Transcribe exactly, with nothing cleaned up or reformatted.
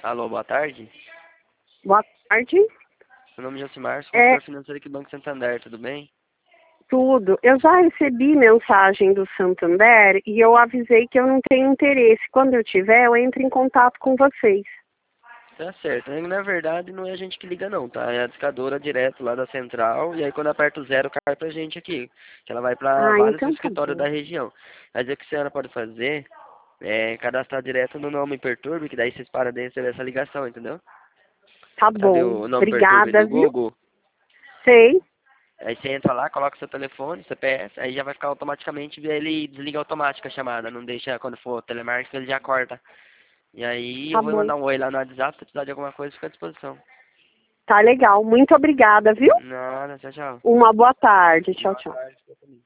Alô, boa tarde. Boa tarde. Meu nome é Josimar, sou É, consultor financeiro aqui do Banco Santander, tudo bem? tudo. Eu já recebi mensagem do Santander e eu avisei que eu não tenho interesse. Quando eu tiver, eu entro em contato com vocês. Tá certo. Na verdade, não é a gente que liga não, tá? É a discadora direto lá da central, e aí quando aperta o zero, cai pra gente aqui. Que ela vai pra Ah, vários então tá escritórios bom. da região. Mas o que a senhora pode fazer é cadastrar direto no Nome Perturbe, que daí vocês param de receber essa ligação, entendeu? Tá Sabe bom. o Nome Perturbe Obrigada, do viu? Google? Sei. Aí você entra lá, coloca seu telefone, C P F, aí já vai ficar automaticamente, ele desliga automático a chamada, não deixa quando for telemarketing, ele já corta. E aí eu Tá vou bom. mandar um oi lá no WhatsApp, se precisar de alguma coisa, fica à disposição. Tá legal. Muito obrigada, viu? Nada, tchau, tchau. Uma boa tarde. Tchau, Boa tchau. tarde, pra você também.